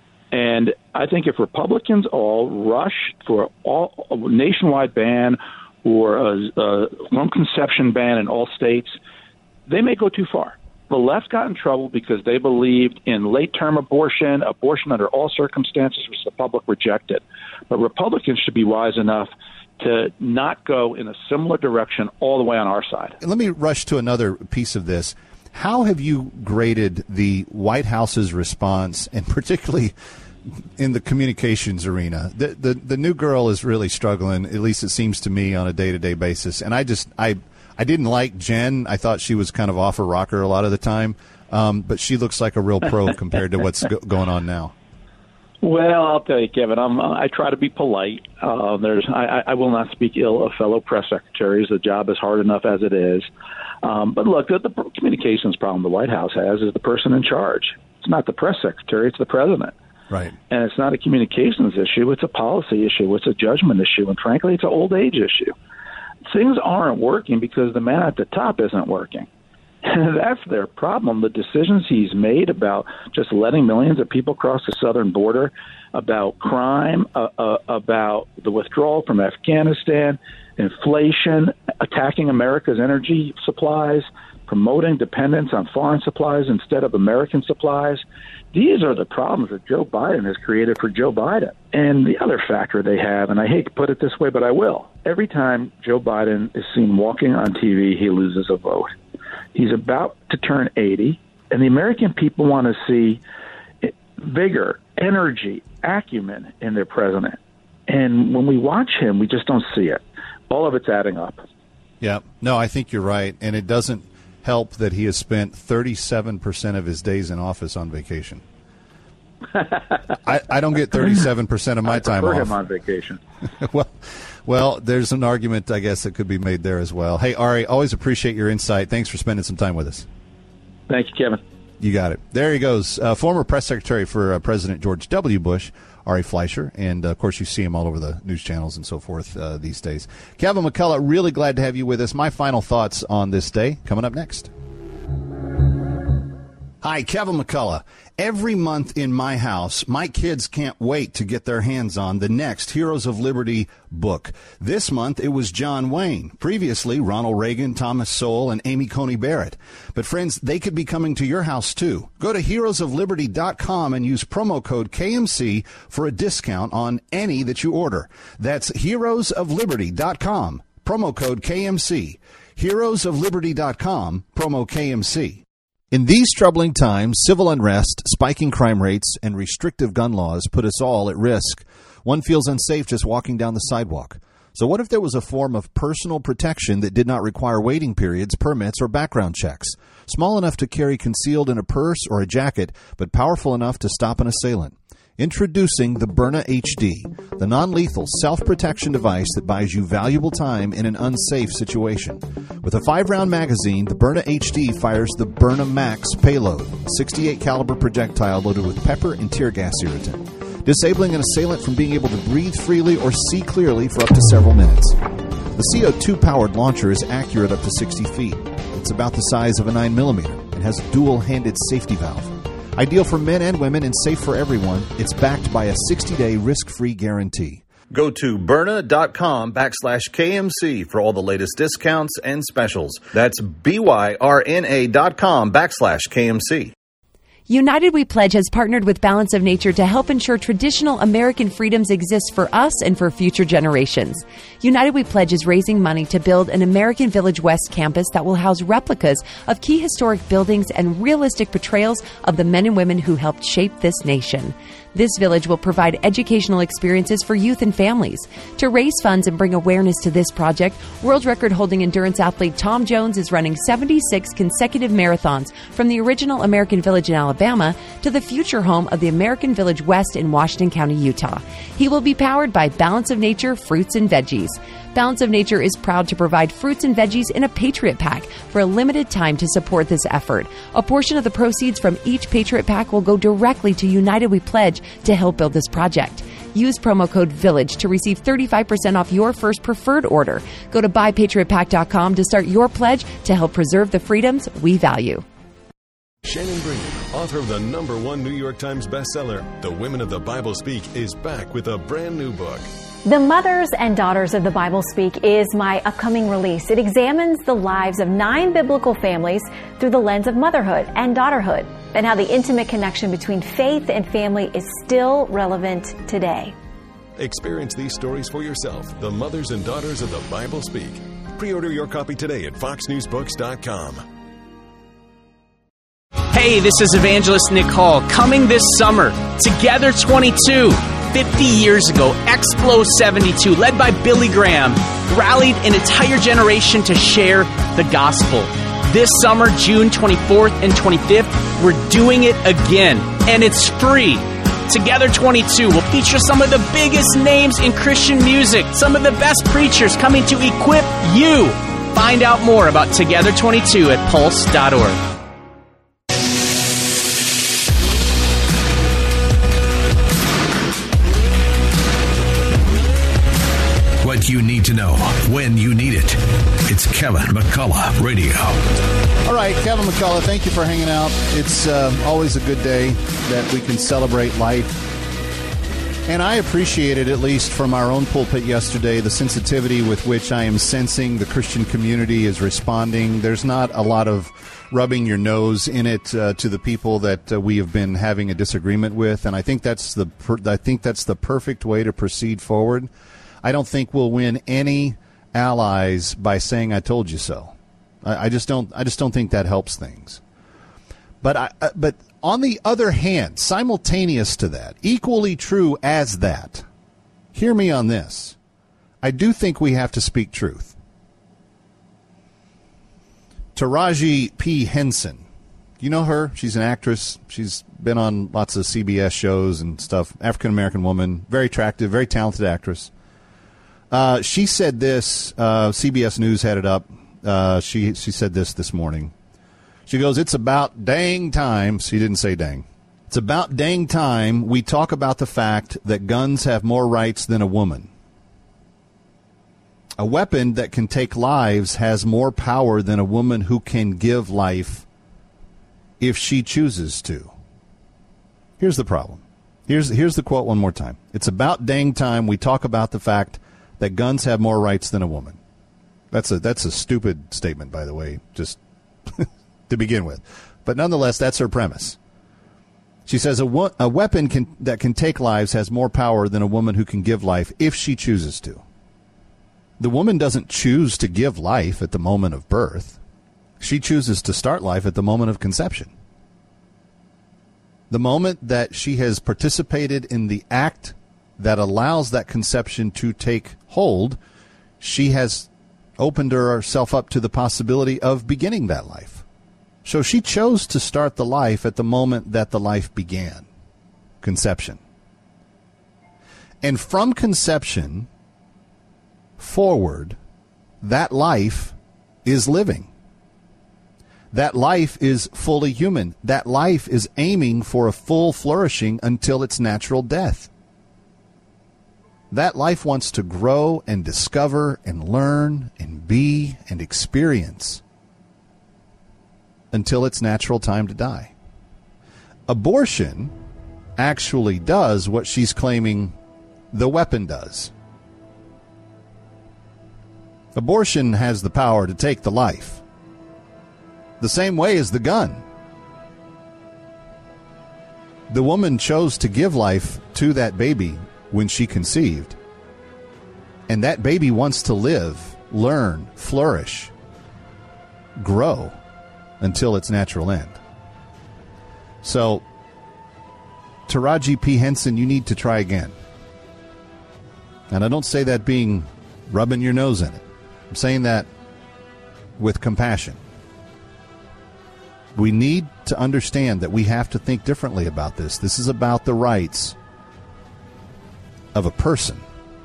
And I think if Republicans all rush for all, a nationwide ban or a, a home conception ban in all states, they may go too far. The left got in trouble because they believed in late-term abortion, abortion under all circumstances, which the public rejected. But Republicans should be wise enough to not go in a similar direction all the way on our side. Let me rush to another piece of this. How have you graded the White House's response, and particularly in the communications arena? The, the the new girl is really struggling, at least it seems to me, on a day-to-day basis. And I just I I didn't like Jen. I thought she was kind of off her rocker a lot of the time. Um, but she looks like a real pro compared to what's go- going on now. Well, I'll tell you, Kevin, I'm, I try to be polite. Uh, there's, I, I will not speak ill of fellow press secretaries. The job is hard enough as it is. Um, but look, the, the communications problem the White House has is the person in charge. It's not the press secretary, it's the president. Right. And it's not a communications issue, it's a policy issue, it's a judgment issue, and frankly, it's an old age issue. things aren't working because the man at the top isn't working. And that's their problem. The decisions he's made about just letting millions of people cross the southern border, about crime, uh, uh, about the withdrawal from Afghanistan, inflation, attacking America's energy supplies, promoting dependence on foreign supplies instead of American supplies. These are the problems that Joe Biden has created for Joe Biden. And the other factor they have, and I hate to put it this way, but I will, every time Joe Biden is seen walking on T V, he loses a vote. He's about to turn eighty, and the American people want to see vigor, energy, acumen in their president. And when we watch him, we just don't see it. All of it's adding up. Yeah. No, I think you're right. And it doesn't help that he has spent thirty-seven percent of his days in office on vacation. I, I don't get thirty-seven percent of my I time off. him on vacation. well, well, there's an argument, I guess, that could be made there as well. Hey, Ari, always appreciate your insight. Thanks for spending some time with us. Thank you, Kevin. You got it. There he goes. Uh, former press secretary for uh, President George W. Bush, Ari Fleischer. And, uh, of course, you see him all over the news channels and so forth uh, these days. Kevin McCullough, really glad to have you with us. My final thoughts on this day coming up next. Hi, Kevin McCullough. Every month in my house, my kids can't wait to get their hands on the next Heroes of Liberty book. This month, it was John Wayne. Previously, Ronald Reagan, Thomas Sowell, and Amy Coney Barrett. But friends, they could be coming to your house too. Go to heroes of liberty dot com and use promo code K M C for a discount on any that you order. That's heroes of liberty dot com, promo code K M C. heroes of liberty dot com, promo K M C. In these troubling times, civil unrest, spiking crime rates, and restrictive gun laws put us all at risk. One feels unsafe just walking down the sidewalk. So what if there was a form of personal protection that did not require waiting periods, permits, or background checks? Small enough to carry concealed in a purse or a jacket, but powerful enough to stop an assailant. Introducing the Byrna H D, the non-lethal self-protection device that buys you valuable time in an unsafe situation. With a five-round magazine, the Byrna H D fires the Byrna Max payload, a sixty-eight caliber projectile loaded with pepper and tear gas irritant, disabling an assailant from being able to breathe freely or see clearly for up to several minutes. The C O two powered launcher is accurate up to sixty feet. It's about the size of a nine millimeter and has a dual-handed safety valve. Ideal for men and women and safe for everyone, it's backed by a sixty-day risk-free guarantee. Go to Byrna.com backslash KMC for all the latest discounts and specials. That's B-Y-R-N-A dot com backslash KMC. United We Pledge has partnered with Balance of Nature to help ensure traditional American freedoms exist for us and for future generations. United We Pledge is raising money to build an American Village West campus that will house replicas of key historic buildings and realistic portrayals of the men and women who helped shape this nation. This village will provide educational experiences for youth and families. To raise funds and bring awareness to this project, world record holding endurance athlete Tom Jones is running seventy-six consecutive marathons from the original American Village in Alabama to the future home of the American Village West in Washington County, Utah. He will be powered by Balance of Nature fruits and veggies. Balance of Nature is proud to provide fruits and veggies in a Patriot Pack for a limited time to support this effort. A portion of the proceeds from each Patriot Pack will go directly to United We Pledge to help build this project. Use promo code VILLAGE to receive thirty-five percent off your first preferred order. Go to buy patriot pack dot com to start your pledge to help preserve the freedoms we value. Shannon Bream, author of the number one New York Times bestseller, The Women of the Bible Speak, is back with a brand new book. The Mothers and Daughters of the Bible Speak is my upcoming release. It examines the lives of nine biblical families through the lens of motherhood and daughterhood, and how the intimate connection between faith and family is still relevant today. Experience these stories for yourself. The Mothers and Daughters of the Bible Speak. Pre-order your copy today at fox news books dot com. Hey, this is Evangelist Nick Hall. Coming this summer, Together twenty-two. fifty years ago, Explo seventy-two, led by Billy Graham, rallied an entire generation to share the gospel. This summer, June twenty-fourth and twenty-fifth, we're doing it again, and it's free. Together twenty-two will feature some of the biggest names in Christian music, some of the best preachers coming to equip you. Find out more about Together twenty-two at pulse dot org. What you need to know when you need it. It's Kevin McCullough Radio. All right, Kevin McCullough, thank you for hanging out. It's uh, always a good day that we can celebrate life. And I appreciated, at least from our own pulpit yesterday, the sensitivity with which I am sensing the Christian community is responding. There's not a lot of rubbing your nose in it uh, to the people that uh, we have been having a disagreement with, and I think that's the per- I think that's the perfect way to proceed forward. I don't think we'll win any allies by saying "I told you so." I, I just don't. I just don't think that helps things. But I, uh, but. On the other hand, simultaneous to that, equally true as that, hear me on this. I do think we have to speak truth. Taraji P. Henson, you know her? She's an actress. She's been on lots of C B S shows and stuff. African-American woman, very attractive, very talented actress. Uh, she said this, uh, C B S News had it up. Uh, she, she said this this morning. She goes, it's about dang time. She didn't say dang. It's about dang time we talk about the fact that guns have more rights than a woman. A weapon that can take lives has more power than a woman who can give life if she chooses to. Here's the problem. Here's, here's the quote one more time. It's about dang time we talk about the fact that guns have more rights than a woman. That's a, that's a stupid statement, by the way, just to begin with. But nonetheless, that's her premise. She says a, wo- a weapon can, that can take lives has more power than a woman who can give life if she chooses to. The woman doesn't choose to give life at the moment of birth. She chooses to start life at the moment of conception. The moment that she has participated in the act that allows that conception to take hold, she has opened herself up to the possibility of beginning that life. So she chose to start the life at the moment that the life began, conception. And from conception forward, that life is living. That life is fully human. That life is aiming for a full flourishing until its natural death. That life wants to grow and discover and learn and be and experience until its natural time to die. Abortion actually does what she's claiming the weapon does. Abortion has the power to take the life, the same way as the gun. The woman chose to give life to that baby when she conceived, and that baby wants to live, learn, flourish, grow until its natural end. So, Taraji P. Henson, you need to try again. And I don't say that being rubbing your nose in it. I'm saying that with compassion. We need to understand that we have to think differently about this. This is about the rights of a person,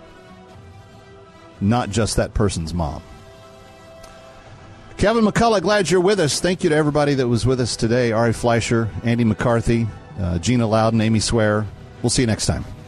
not just that person's mom. Kevin McCullough, glad you're with us. Thank you to everybody that was with us today. Ari Fleischer, Andy McCarthy, uh, Gina Loudon, Amy Swear. We'll see you next time.